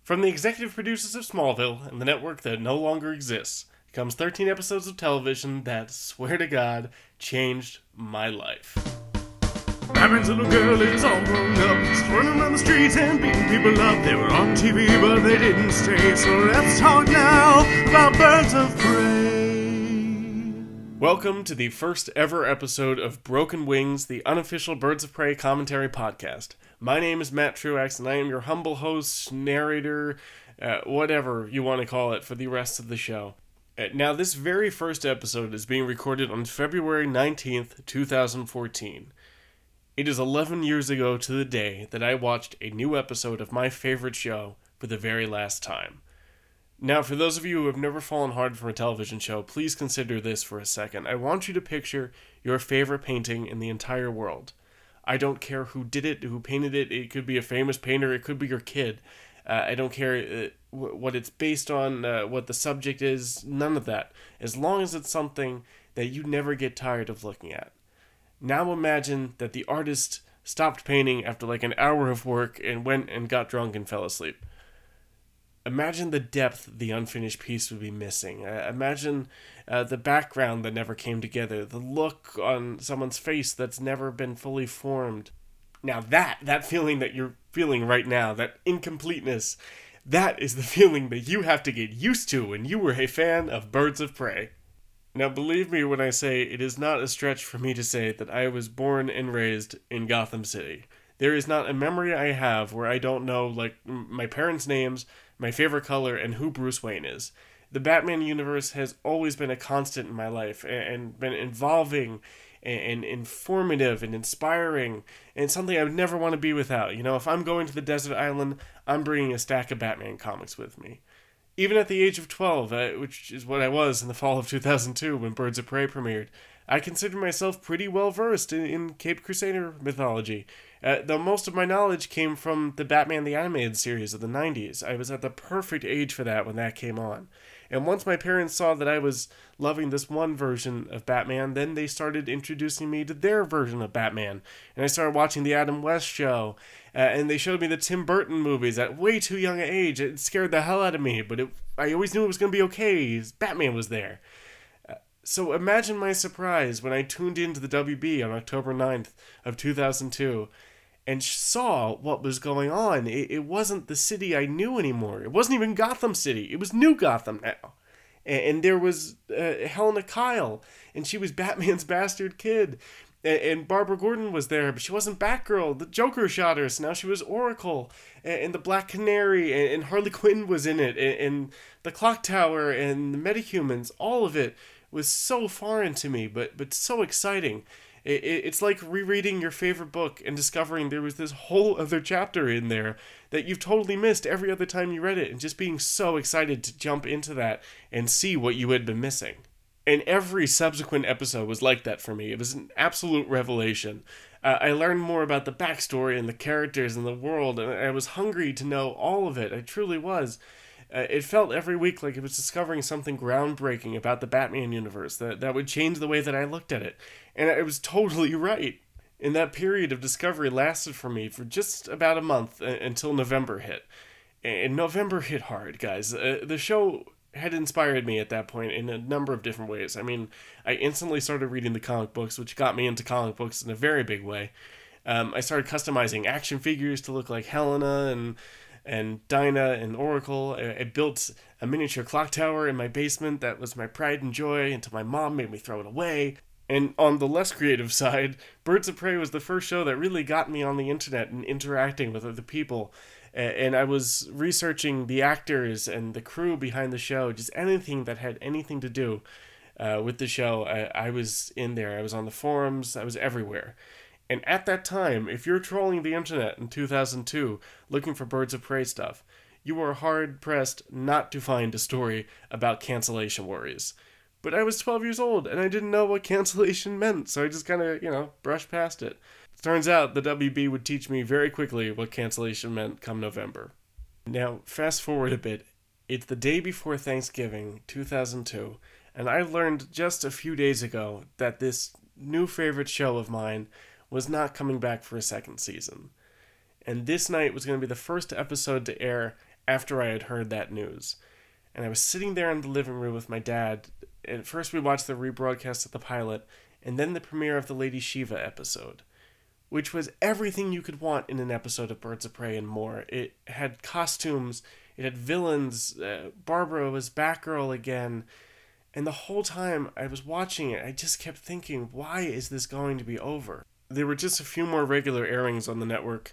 From the executive producers of Smallville and the network that no longer exists, comes 13 episodes of television that, swear to God, changed my life. Batman's little girl is all grown up. She's running around the streets and beating people up. They were on TV, but they didn't stay. So let's talk now about Birds of Prey. Welcome to the first ever episode of Broken Wings, the unofficial Birds of Prey commentary podcast. My name is Matt Truax, and I am your humble host, narrator, whatever you want to call it, for the rest of the show. Now, this very first episode is being recorded on February 19th, 2014. It is 11 years ago to the day that I watched a new episode of my favorite show for the very last time. Now, for those of you who have never fallen hard for a television show, please consider this for a second. I want you to picture your favorite painting in the entire world. I don't care who did it, who painted it. It could be a famous painter. It could be your kid. I don't care what it's based on, what the subject is, none of that. As long as it's something that you never get tired of looking at. Now imagine that the artist stopped painting after like an hour of work and went and got drunk and fell asleep. Imagine the depth the unfinished piece would be missing. Imagine the background that never came together, the look on someone's face that's never been fully formed. Now that feeling that you're feeling right now, that incompleteness, that is the feeling that you have to get used to when you were a fan of Birds of Prey. Now believe me when I say it is not a stretch for me to say that I was born and raised in Gotham City. There is not a memory I have where I don't know, like, my parents' names, my favorite color, and who Bruce Wayne is. The Batman universe has always been a constant in my life and been involving and informative and inspiring and something I would never want to be without. You know, if I'm going to the desert island, I'm bringing a stack of Batman comics with me. Even at the age of 12, which is what I was in the fall of 2002 when Birds of Prey premiered, I consider myself pretty well versed in Caped Crusader mythology. Though most of my knowledge came from the Batman the Animated series of the 90s. I was at the perfect age for that when that came on. And once my parents saw that I was loving this one version of Batman, then they started introducing me to their version of Batman. And I started watching the Adam West show. And they showed me the Tim Burton movies at way too young an age. It scared the hell out of me, but I always knew it was going to be okay. Batman was there. So imagine my surprise when I tuned into the WB on October 9th of 2002 and saw what was going on. It wasn't the city I knew anymore. It wasn't even Gotham City. It was New Gotham now. And there was Helena Kyle, and she was Batman's bastard kid. And Barbara Gordon was there, but she wasn't Batgirl. The Joker shot her, so now she was Oracle. And the Black Canary, and Harley Quinn was in it. And the Clock Tower, and the Metahumans, all of it was so foreign to me, but so exciting. It's like rereading your favorite book and discovering there was this whole other chapter in there that you've totally missed every other time you read it, and just being so excited to jump into that and see what you had been missing. And every subsequent episode was like that for me. It was an absolute revelation. I learned more about the backstory and the characters and the world, and I was hungry to know all of it. I truly was. It felt every week like it was discovering something groundbreaking about the Batman universe that would change the way that I looked at it. And I was totally right. And that period of discovery lasted for me for just about a month until November hit. And November hit hard, guys. The show had inspired me at that point in a number of different ways. I mean, I instantly started reading the comic books, which got me into comic books in a very big way. I started customizing action figures to look like Helena and Dinah and Oracle. I built a miniature clock tower in my basement that was my pride and joy until my mom made me throw it away. And on the less creative side, Birds of Prey was the first show that really got me on the internet and interacting with other people. And I was researching the actors and the crew behind the show, just anything that had anything to do with the show. I was in there. I was on the forums. I was everywhere. And at that time, if you're trolling the internet in 2002 looking for Birds of Prey stuff, you were hard-pressed not to find a story about cancellation worries. But I was 12 years old, and I didn't know what cancellation meant, so I just kind of, brushed past it. Turns out the WB would teach me very quickly what cancellation meant come November. Now, fast forward a bit. It's the day before Thanksgiving, 2002, and I learned just a few days ago that this new favorite show of mine was not coming back for a second season. And this night was going to be the first episode to air after I had heard that news. And I was sitting there in the living room with my dad. At first we watched the rebroadcast of the pilot, and then the premiere of the Lady Shiva episode, which was everything you could want in an episode of Birds of Prey and more. It had costumes, it had villains, Barbara was Batgirl again, and the whole time I was watching it, I just kept thinking, why is this going to be over? There were just a few more regular airings on the network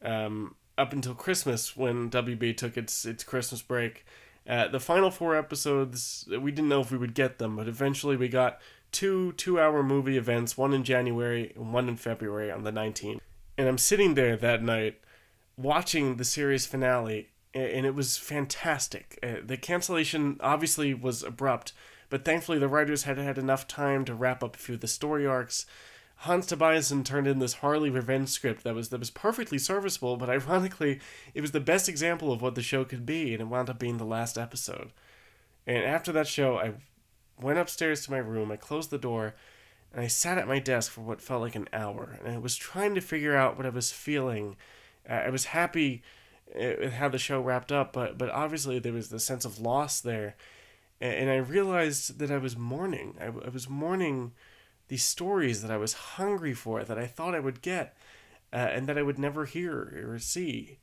up until Christmas, when WB took its Christmas break. The final 4 episodes, we didn't know if we would get them, but eventually we got 2 2-hour movie events, one in January and one in February on the 19th. And I'm sitting there that night watching the series finale, and it was fantastic. The cancellation obviously was abrupt, but thankfully the writers had enough time to wrap up a few of the story arcs. Hans Tobiasen turned in this Harley revenge script that was perfectly serviceable, but ironically, it was the best example of what the show could be, and it wound up being the last episode. And after that show, I went upstairs to my room, I closed the door, and I sat at my desk for what felt like an hour, and I was trying to figure out what I was feeling. I was happy with how the show wrapped up, but obviously there was the sense of loss there, and I realized that I was mourning. I was mourning these stories that I was hungry for, that I thought I would get, and that I would never hear or see.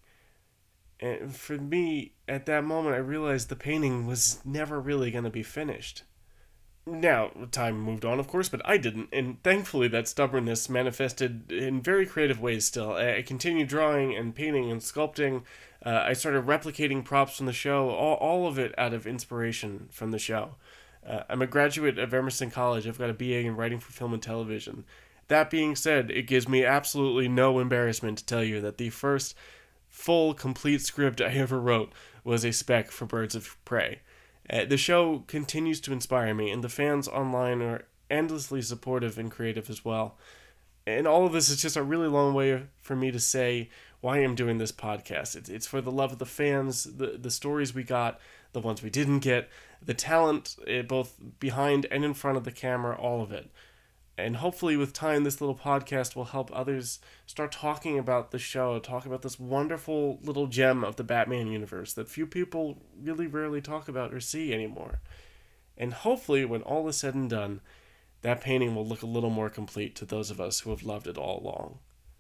And for me, at that moment, I realized the painting was never really going to be finished. Now, time moved on, of course, but I didn't, and thankfully that stubbornness manifested in very creative ways still. I continued drawing and painting and sculpting. I started replicating props from the show, all of it out of inspiration from the show. I'm a graduate of Emerson College. I've got a BA in writing for film and television. That being said, it gives me absolutely no embarrassment to tell you that the first full, complete script I ever wrote was a spec for Birds of Prey. The show continues to inspire me, and the fans online are endlessly supportive and creative as well. And all of this is just a really long way for me to say why I'm doing this podcast. It's for the love of the fans, the stories we got, the ones we didn't get, the talent, both behind and in front of the camera, all of it. And hopefully with time, this little podcast will help others start talking about the show, talk about this wonderful little gem of the Batman universe that few people really rarely talk about or see anymore. And hopefully, when all is said and done, that painting will look a little more complete to those of us who have loved it all along.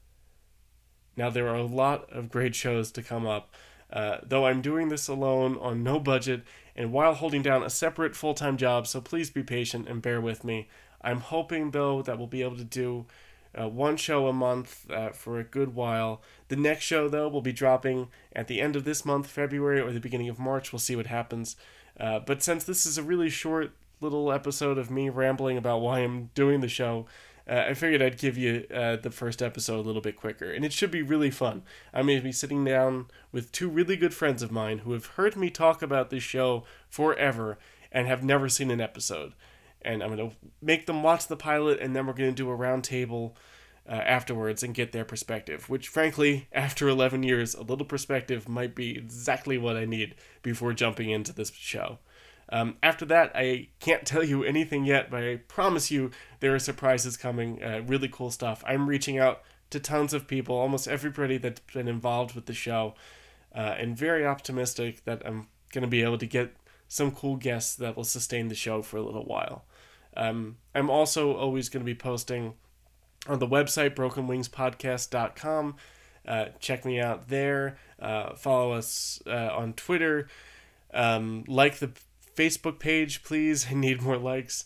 Now, there are a lot of great shows to come up, though I'm doing this alone on no budget and while holding down a separate full-time job, so please be patient and bear with me. I'm hoping, though, that we'll be able to do one show a month for a good while. The next show, though, will be dropping at the end of this month, February, or the beginning of March. We'll see what happens. But since this is a really short little episode of me rambling about why I'm doing the show, I figured I'd give you the first episode a little bit quicker. And it should be really fun. I'm going to be sitting down with 2 really good friends of mine who have heard me talk about this show forever and have never seen an episode. And I'm going to make them watch the pilot, and then we're going to do a round table afterwards and get their perspective, which, frankly, after 11 years, a little perspective might be exactly what I need before jumping into this show. After that, I can't tell you anything yet, but I promise you there are surprises coming, really cool stuff. I'm reaching out to tons of people, almost everybody that's been involved with the show, and very optimistic that I'm going to be able to get some cool guests that will sustain the show for a little while. I'm also always going to be posting on the website, brokenwingspodcast.com. Check me out there. Follow us on Twitter. Like the Facebook page, please. I need more likes.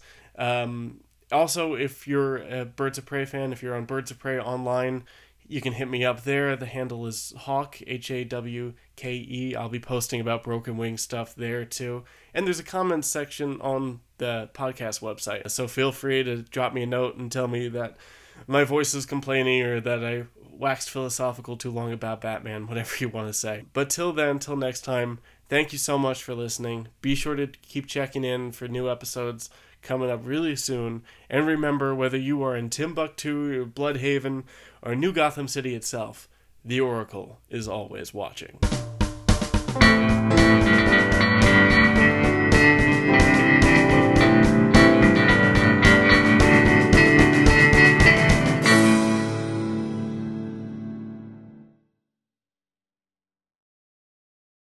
Also, if you're a Birds of Prey fan, if you're on Birds of Prey online, you can hit me up there. The handle is Hawke, Hawke. I'll be posting about Broken Wing stuff there too. And there's a comments section on the podcast website. So feel free to drop me a note and tell me that my voice is complaining or that I waxed philosophical too long about Batman, whatever you want to say. But till then, till next time, thank you so much for listening. Be sure to keep checking in for new episodes coming up really soon. And remember, whether you are in Timbuktu or Bloodhaven or New Gotham City itself, the Oracle is always watching.